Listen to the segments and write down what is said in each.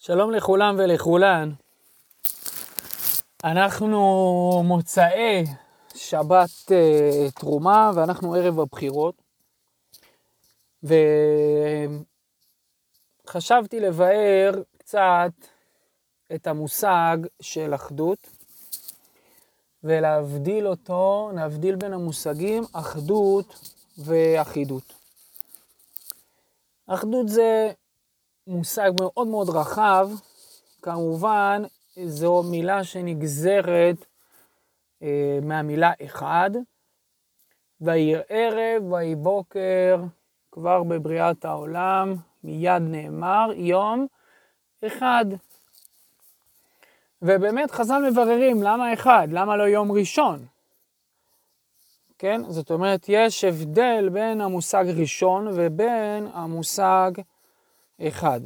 שלום לכולם ולכולן. אנחנו מוצאי שבת תרומה ואנחנו ערב הבחירות. וחשבתי לבאר קצת את המושג של אחדות ולהבדיל אותו, להבדיל בין המושגים אחדות ואחידות. אחדות זה מושג מאוד מאוד רחב, כמובן זו מילה שנגזרת מהמילה אחד, ויהי ערב ויהי בוקר, כבר בבריאת העולם מיד נאמר יום אחד. ובאמת חז"ל מבררים למה אחד, למה לא יום ראשון? כן, זאת אומרת יש הבדל בין המושג ראשון ובין המושג אחד.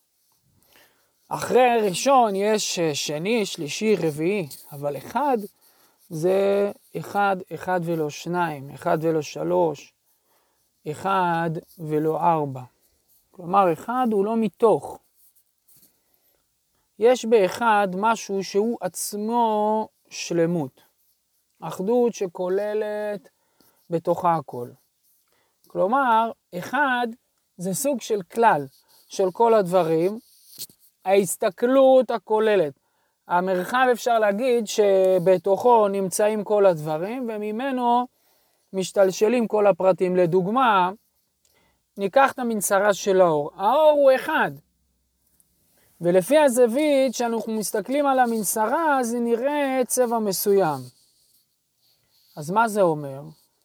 אחרי ראשון יש שני, שלישי, רביעי, אבל אחד זה אחד, אחד ולא שניים, אחד ולא שלוש, אחד ולא ארבע. כלומר, אחד הוא לא מתוך. יש באחד משהו שהוא עצמו שלמות. אחדות שכוללת בתוכה הכל. כלומר, אחד זה סוג של כלל של כל הדברים, ההסתכלות הכוללת. המרחב אפשר להגיד שבתוכו נמצאים כל הדברים, וממנו משתלשלים כל הפרטים. לדוגמה, ניקח את המנסרה של האור. האור הוא אחד. ולפי הזווית שאנחנו מסתכלים על המנסרה, אז נראה צבע מסוים. אז מה זה אומר?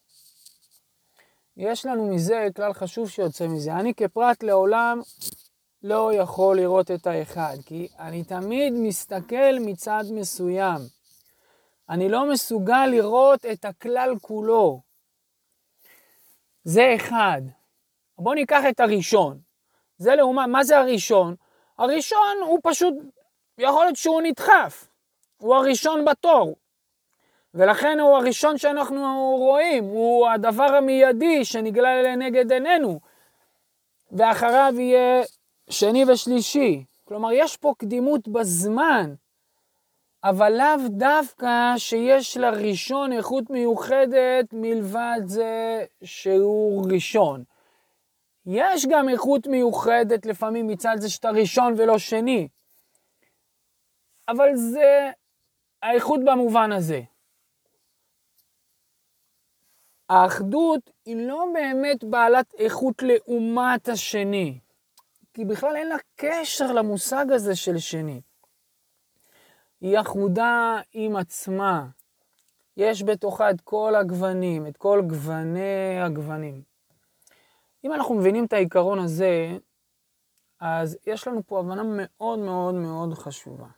יש לנו מזה כלל חשוב שיוצא מזה. אני כפרט לעולם לא יכול לראות את האחד, כי אני תמיד מסתכל מצד מסוים. אני לא מסוגל לראות את הכלל כולו. זה אחד. בואו ניקח את הראשון. זה לעומת, מה זה הראשון? הראשון הוא פשוט, יכול להיות שהוא נדחף. הוא הראשון בתור. ולכן הוא הראשון שאנחנו רואים. הוא הדבר המיידי שנגלה לנגד עינינו. ואחריו יהיה שני ושלישי. כלומר, יש פה קדימות בזמן, אבל לאו דווקא שיש לראשון איכות מיוחדת מלבד זה שהוא ראשון. יש גם איכות מיוחדת לפעמים מצד זה שאתה ראשון ולא שני. אבל זה האיכות במובן הזה. האחדות היא לא באמת בעלת איכות לעומת השני. כי בכלל אין לה קשר למושג הזה של שני. היא אחודה עם עצמה. יש בתוכה את כל הגוונים, את כל גווני הגוונים. אם אנחנו מבינים את העיקרון הזה, אז יש לנו פה הבנה מאוד מאוד מאוד חשובה.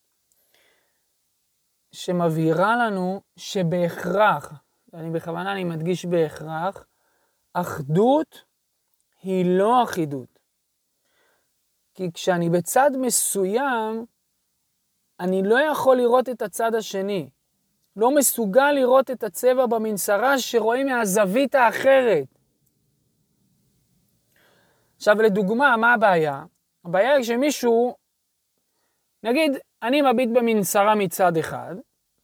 שמבהירה לנו שבהכרח, אני מדגיש בהכרח, אחדות היא לא אחידות. כי כשאני בצד מסוים, אני לא יכול לראות את הצד השני. לא מסוגל לראות את הצבע במנסרה שרואים מהזווית האחרת. עכשיו לדוגמה, מה הבעיה? הבעיה היא שמישהו, נגיד, אני מביט במנסרה מצד אחד,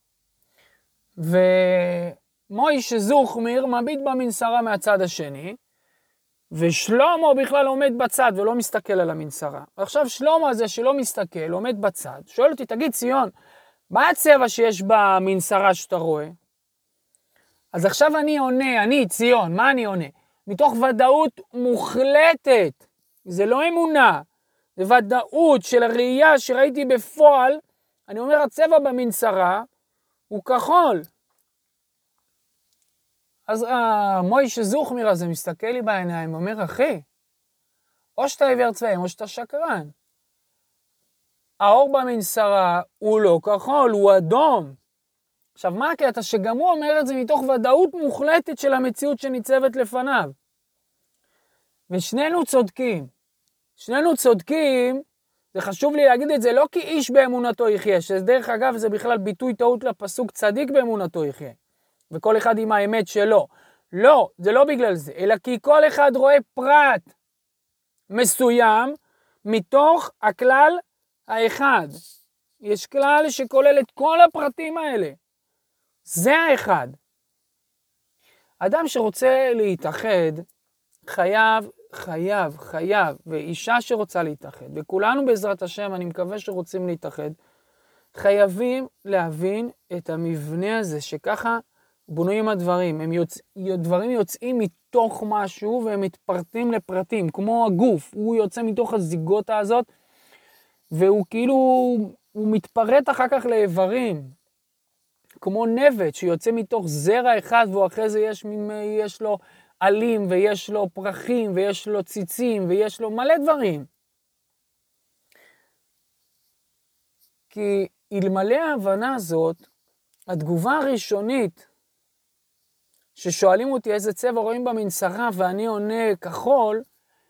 ומוישה זוכמיר מביט במנסרה מהצד השני, ושלמה בכלל עומד בצד ולא מסתכל על המנסרה. עכשיו שלמה הזה שלא מסתכל, עומד בצד, שואל אותי, תגיד ציון, מה הצבע שיש במנסרה שאתה רואה? אז עכשיו אני עונה, אני ציון, מה אני עונה? מתוך ודאות מוחלטת, זה לא אמונה, זה ודאות של הראייה שראיתי בפועל, אני אומר הצבע במנסרה הוא כחול. אז מוישה זוכמיר הזה מסתכל לי בעיניים, אומר, אחי, או שאתה עיוור צבעים, או שאתה שקרן. האור במנסרה הוא לא כחול, הוא אדום. עכשיו, מה הקטע? שגם הוא אומר את זה מתוך ודאות מוחלטת של המציאות שניצבת לפניו. ושנינו צודקים. שנינו צודקים, זה חשוב לי להגיד את זה, לא כי איש באמונתו יחיה, שדרך אגב זה בכלל ביטוי טעות לפסוק צדיק באמונתו יחיה. וכל אחד עם האמת שלו. לא, זה לא בגלל זה, אלא כי כל אחד רואה פרט מסוים מתוך הכלל האחד. יש כלל שכולל את כל הפרטים האלה. זה האחד. אדם שרוצה להתאחד, חייב, ואישה שרוצה להתאחד, וכולנו בעזרת השם, אני מקווה שרוצים להתאחד, חייבים להבין את המבנה הזה, שככה בנויים הדברים. דברים יוצאים מתוך משהו, והם מתפרטים לפרטים, כמו הגוף, הוא יוצא מתוך הזיגוטה הזאת, והוא כאילו, הוא מתפרט אחר כך לאיברים, כמו נבט שיוצא מתוך זרע אחד, ואחרי זה יש לו עלים, ויש לו פרחים, ויש לו ציצים, ויש לו מלא דברים. כי אלמלא ההבנה הזאת, התגובה הראשונית, ששואלים אותי איזה צבע רואים במנסרה, ואני עונה כחול,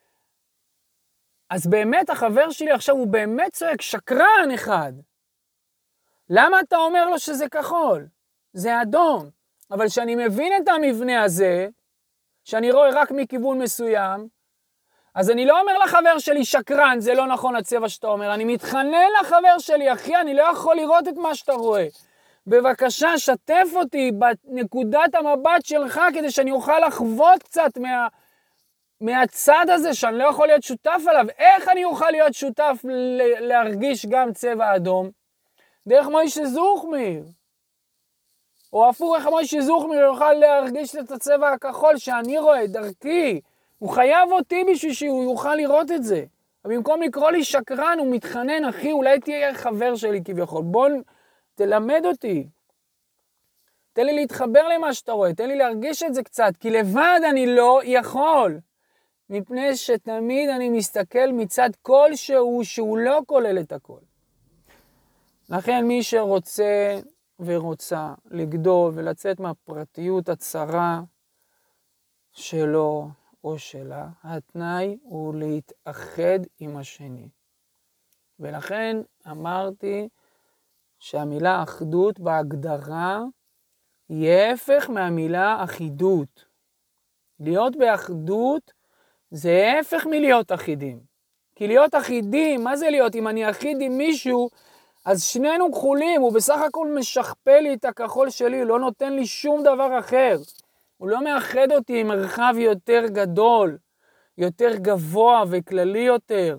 אז באמת החבר שלי עכשיו הוא באמת צועק שקרן אחד. למה אתה אומר לו שזה כחול? זה אדום. אבל שאני מבין את המבנה הזה, שאני רואה רק מכיוון מסוים, אז אני לא אומר לחבר שלי שקרן, זה לא נכון הצבע שאתה אומר. אני מתחנן לחבר שלי, אחי, אני לא יכול לראות את מה שאתה רואה. בבקשה, שתף אותי בנקודת המבט שלך, כדי שאני אוכל לחוות קצת מהצד הזה, שאני לא יכול להיות שותף עליו. איך אני אוכל להיות שותף להרגיש גם צבע אדום? דרך מוישה זוכמיר. או הפוך, איך מוישה זוכמיר יוכל להרגיש את הצבע הכחול שאני רואה, דרכי. הוא חייב אותי בשביל שהוא יוכל לראות את זה. במקום לקרוא לי שקרן, הוא מתחנן, אחי, אולי תהיה חבר שלי כביכול. בוא תלמד אותי. תן לי להתחבר למה שאתה רואה, תן לי להרגיש את זה קצת, כי לבד אני לא יכול. מפני שתמיד אני מסתכל מצד כלשהו שהוא לא כולל את הכל. לכן מי שרוצה ורוצה לגדול ולצאת מהפרטיות הצרה שלו או שלה, התנאי הוא להתאחד עם השני. ולכן אמרתי שהמילה אחדות בהגדרה היא הפך מהמילה אחידות. להיות באחדות זה הפך מלהיות אחידים. כי להיות אחידים, מה זה להיות? אם אני אחיד עם מישהו, אז שנינו כחולים, הוא בסך הכל משכפל לי את הכחול שלי, הוא לא נותן לי שום דבר אחר. הוא לא מאחד אותי עם מרחב יותר גדול, יותר גבוה וכללי יותר.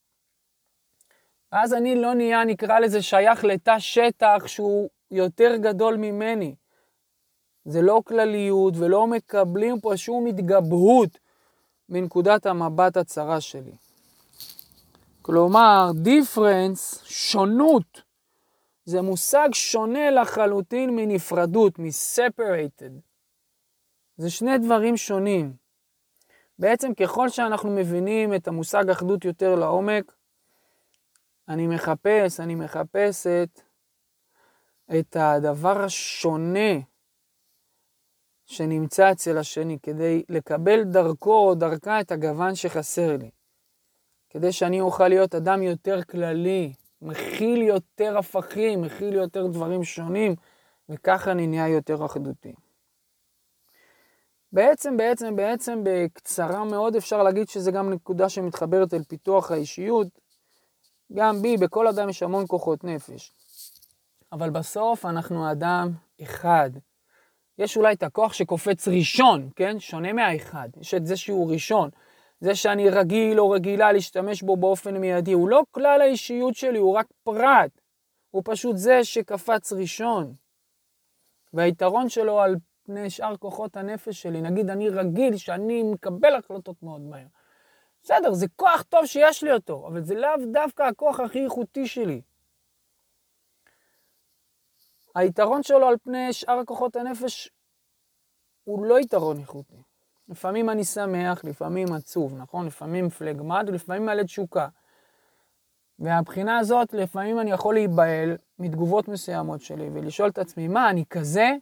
אז אני לא נהיה, נקרא לזה, שייך לתא שטח שהוא יותר גדול ממני. זה לא כלליות ולא מקבלים פה שום התגבהות מנקודת המבט הצרה שלי. כלומר, difference, שונות, זה מושג שונה לחלוטין מנפרדות, מ-separated. זה שני דברים שונים. בעצם ככל שאנחנו מבינים את המושג אחדות יותר לעומק, אני מחפשת את הדבר השונה שנמצא אצל השני, כדי לקבל דרכו או דרכה את הגוון שחסר לי. כדי שאני אוכל להיות אדם יותר כללי, מכיל יותר הפכים, מכיל יותר דברים שונים, וככה אני נהיה יותר אחדותי. בעצם בקצרה מאוד אפשר להגיד שזה גם נקודה שמתחברת אל פיתוח האישיות. גם בי, בכל אדם יש המון כוחות נפש. אבל בסוף אנחנו אדם אחד. יש אולי את הכוח שקופץ ראשון, כן? שונה מהאחד. יש את זה שהוא ראשון. זה שאני רגיל או רגילה להשתמש בו באופן מיידי. הוא לא כלל האישיות שלי, הוא רק פרט. הוא פשוט זה שקפץ ראשון. והיתרון שלו על פני שאר כוחות הנפש שלי, נגיד אני רגיל שאני מקבל החלטות מאוד מהר. בסדר, זה כוח טוב שיש לי אותו, אבל זה לאו דווקא הכוח הכי איכותי שלי. היתרון שלו על פני שאר כוחות הנפש הוא לא יתרון איכותי. לפעמים אני שמח, לפעמים עצוב, נכון? לפעמים פלגמט ולפעמים מלא תשוקה. והבחינה הזאת, לפעמים אני יכול להיבהל מתגובות מסוימות שלי ולשאול את עצמי, מה, אני כזה?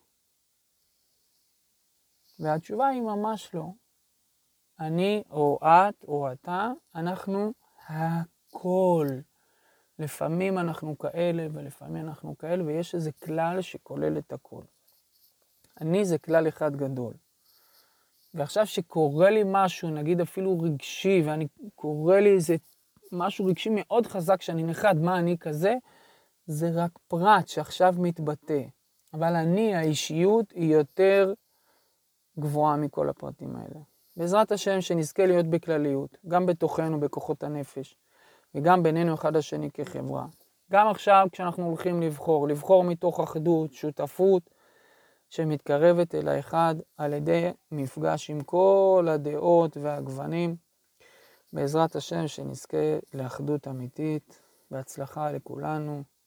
והתשובה היא ממש לא. אני או את או אתה, אנחנו הכל. לפעמים אנחנו כאלה ולפעמים אנחנו כאלה, ויש איזה כלל שכולל את הכל. אני זה כלל אחד גדול. ועכשיו שקורה לי משהו, נגיד אפילו רגשי, ואני קורא לי איזה משהו רגשי מאוד חזק שאני נחרד, מה אני כזה? זה רק פרט שעכשיו מתבטא. אבל אני, האישיות, היא יותר גבוהה מכל הפרטים האלה. בעזרת השם שנזכה להיות בכלליות, גם בתוכנו, בכוחות הנפש, וגם בינינו אחד השני כחברה. גם עכשיו כשאנחנו הולכים לבחור מתוך אחדות, שותפות, שמתקרבת אל האחד על ידי מפגש עם כל הדעות והגוונים. בעזרת השם שנזכה לאחדות אמיתית, בהצלחה לכולנו.